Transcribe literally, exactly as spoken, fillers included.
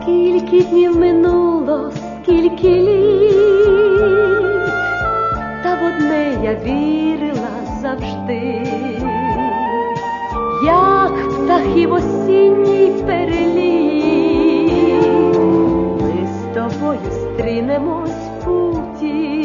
Скільки днів минуло, скільки літ, та в одне я вірила завжди, як птахи в осінній переліт, ми з тобою стрінемось в путі.